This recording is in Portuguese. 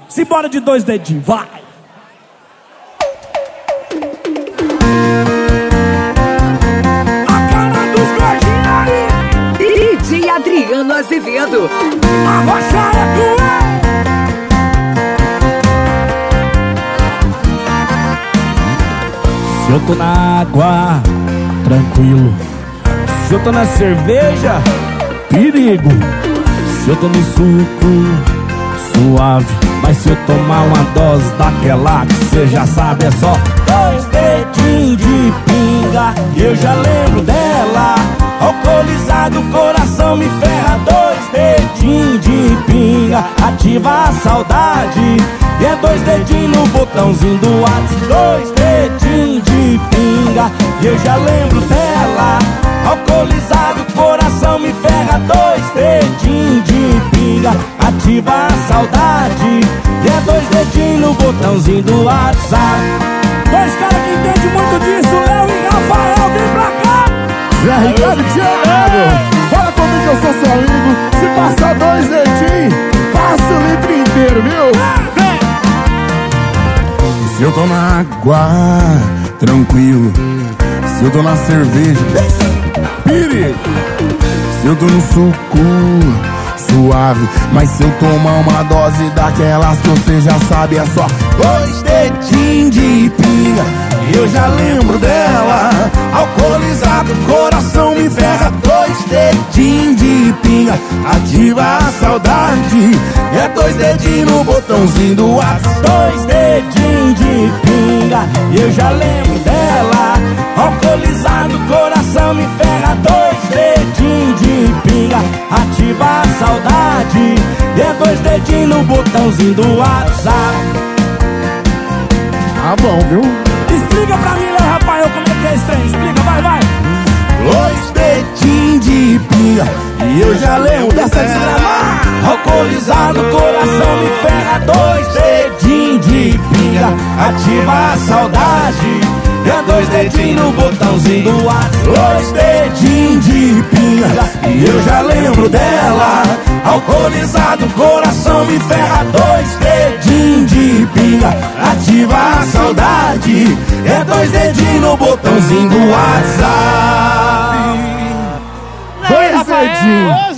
Simbora de 2 dedinhos, vai! A cara dos gordinhos! DJ Adriano Azevedo. A rocha é tua! Se eu tô na água, tranquilo. Se eu tô na cerveja, perigo. Se eu tô no suco, suave. Mas se eu tomar uma dose daquela que cê já sabe, é só 2 dedinhos de pinga. E eu já lembro dela. Alcoolizado, o coração me ferra. 2 dedinhos de pinga, ativa a saudade. E é 2 dedinhos no botãozinho do WhatsApp. 2 dedinhos de pinga, e eu já lembro dela. Alcoolizado, o coração me ferra. 2 dedinhos de pinga, ativa a saudade. E é 2 dedinhos no botãozinho do WhatsApp. 2 caras que entendem muito disso, Léo e Rafael, vem pra cá. Zé Ricardo Thiago, fala comigo que eu sou seu amigo. Se passar 2 dedinhos, passa o litro inteiro, viu? Se eu tô na água, tranquilo. Se eu tô na cerveja, perigo. Se eu tô no suco, suave. Mas se eu tomar uma dose daquelas que você já sabe, é só 2 dedinhos de pinga. E eu já lembro dela. Alcoolizado, coração me ferra. 2 dedinhos de pinga, ativa a saudade. É 2 dedinhos no botãozinho do WhatsApp. 2 dedinhos de pinga, e eu já lembro dela. Alcoolizado, coração me ferra. 2 dedinhos de pinga, ativa a saudade. E é 2 dedinhos no botãozinho do WhatsApp. Tá bom, viu? Explica pra mim, Léo Rafael, como é que é esse trem? Explica, vai, vai. 2 dedinhos de pinga, e eu já lembro dessa desgramada. Alcoolizado, coração me ferra. 2 dedinhos de pinga, ativa a saudade. E é 2 dedinhos no botãozinho do WhatsApp. 2 dedinhos de pinga, e eu já lembro dela. Alcoolizado, coração me ferra. 2 dedinhos de pinga, ativa a saudade. É 2 dedinhos no botãozinho do WhatsApp. 2 dedinhos.